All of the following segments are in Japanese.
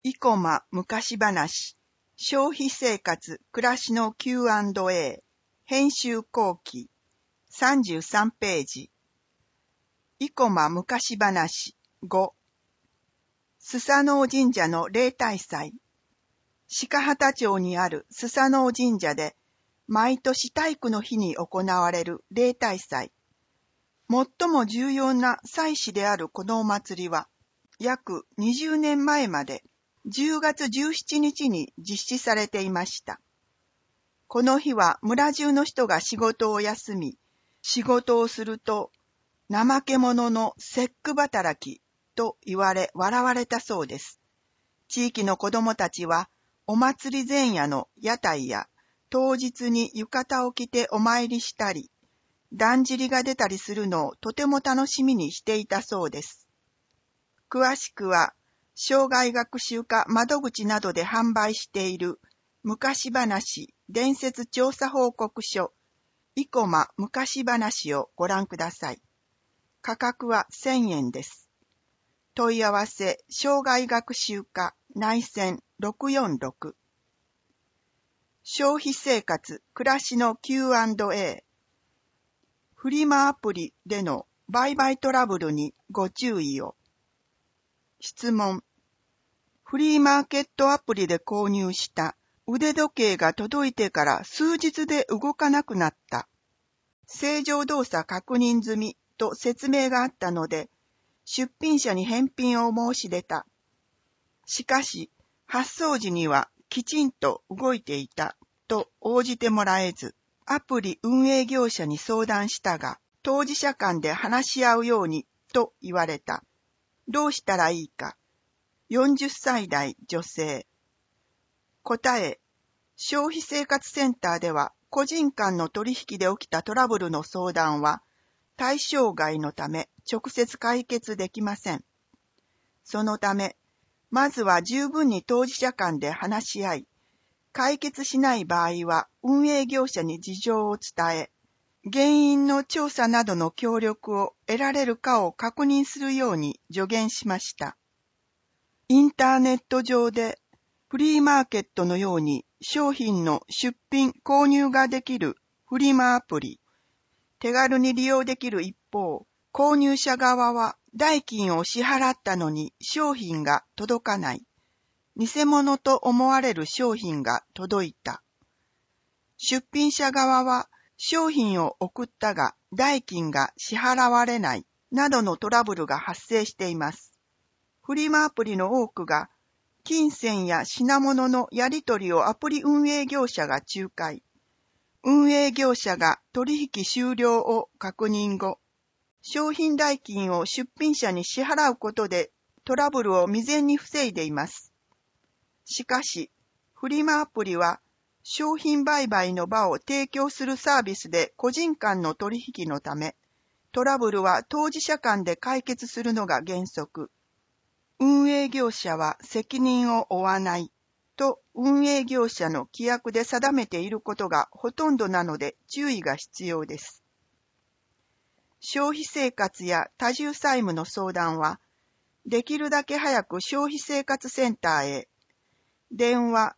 生駒昔話、消費生活暮らしの Q&A、編集後期、33ページ。生駒昔話5、須佐能神社の例大祭。鹿畑町にある須佐能神社で、毎年体育の日に行われる例大祭。最も重要な祭祀であるこのお祭りは、約20年前まで10月17日に実施されていました。この日は村中の人が仕事を休み、仕事をすると、怠け者の節句働きと言われ笑われたそうです。地域の子供たちは、お祭り前夜の屋台や当日に浴衣を着てお参りしたり、だんじりが出たりするのをとても楽しみにしていたそうです。詳しくは、生涯学習課窓口などで販売している昔話伝説調査報告書生駒昔話をご覧ください。価格は1000円です。問い合わせ生涯学習課内線646。消費生活暮らしの Q&A。フリマアプリでの売買トラブルにご注意を。質問。フリーマーケットアプリで購入した腕時計が届いてから数日で動かなくなった。正常動作確認済みと説明があったので、出品者に返品を申し出た。しかし、発送時にはきちんと動いていたと応じてもらえず、アプリ運営業者に相談したが、当事者間で話し合うようにと言われた。どうしたらいいか。40歳代女性。答え、消費生活センターでは個人間の取引で起きたトラブルの相談は対象外のため直接解決できません。そのため、まずは十分に当事者間で話し合い、解決しない場合は運営業者に事情を伝え、原因の調査などの協力を得られるかを確認するように助言しました。インターネット上でフリーマーケットのように商品の出品・購入ができるフリマアプリ、手軽に利用できる一方、購入者側は代金を支払ったのに商品が届かない。偽物と思われる商品が届いた。出品者側は商品を送ったが代金が支払われないなどのトラブルが発生しています。フリマアプリの多くが金銭や品物のやり取りをアプリ運営業者が仲介。運営業者が取引終了を確認後、商品代金を出品者に支払うことでトラブルを未然に防いでいます。しかし、フリマアプリは商品売買の場を提供するサービスで個人間の取引のため、トラブルは当事者間で解決するのが原則。運営業者は責任を負わないと運営業者の規約で定めていることがほとんどなので注意が必要です。消費生活や多重債務の相談は、できるだけ早く消費生活センターへ。電話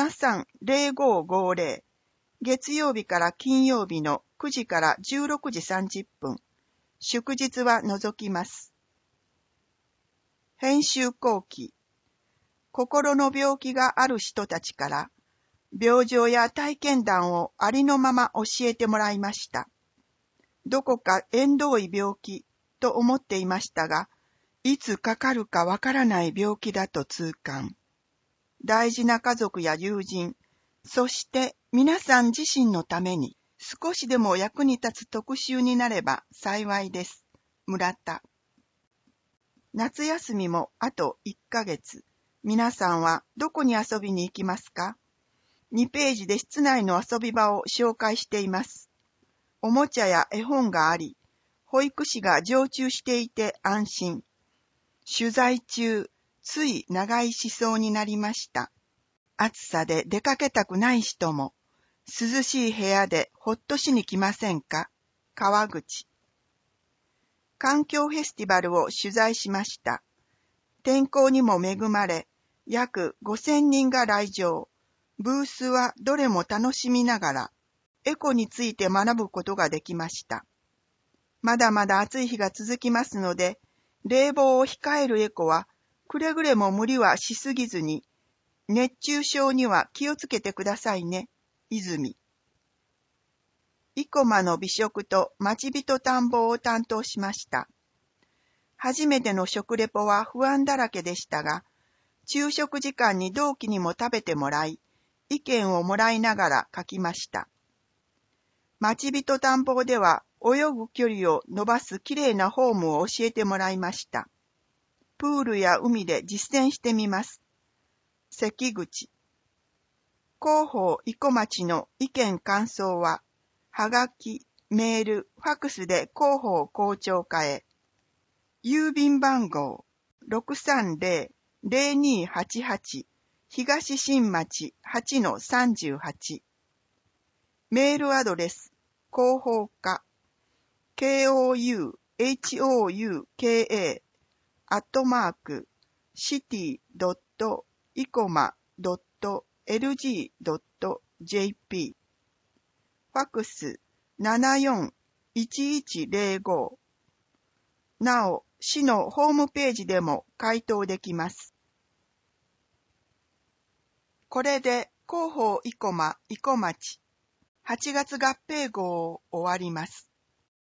73-0550、月曜日から金曜日の9時から16時30分、祝日は除きます。編集後期。心の病気がある人たちから、病状や体験談をありのまま教えてもらいました。どこか縁遠い病気と思っていましたが、いつかかるかわからない病気だと痛感。大事な家族や友人、そして皆さん自身のために少しでも役に立つ特集になれば幸いです。村田。夏休みもあと1ヶ月。皆さんはどこに遊びに行きますか？ 2 ページで室内の遊び場を紹介しています。おもちゃや絵本があり、保育士が常駐していて安心。取材中、つい長居しそうになりました。暑さで出かけたくない人も、涼しい部屋でほっとしに来ませんか？川口。環境フェスティバルを取材しました。天候にも恵まれ、 約5000人が来場。ブースはどれも楽しみながら、エコについて学ぶことができました。まだまだ暑い日が続きますので、冷房を控えるエコは、くれぐれも無理はしすぎずに、熱中症には気をつけてくださいね、泉。生駒の美食と町人探訪を担当しました。初めての食レポは不安だらけでしたが、昼食時間に同期にも食べてもらい、意見をもらいながら書きました。町人探訪では泳ぐ距離を伸ばすきれいなフォームを教えてもらいました。プールや海で実践してみます。関口。広報生駒町の意見感想は、はがき、メール、ファクスで広報校長課へ。郵便番号 630-0288 東新町 8-38。メールアドレス、広報課 kouka.city.icoma.lg.jp ファクス741105。なお、市のホームページでも回答できます。これで広報生駒生駒町8月合併号を終わります。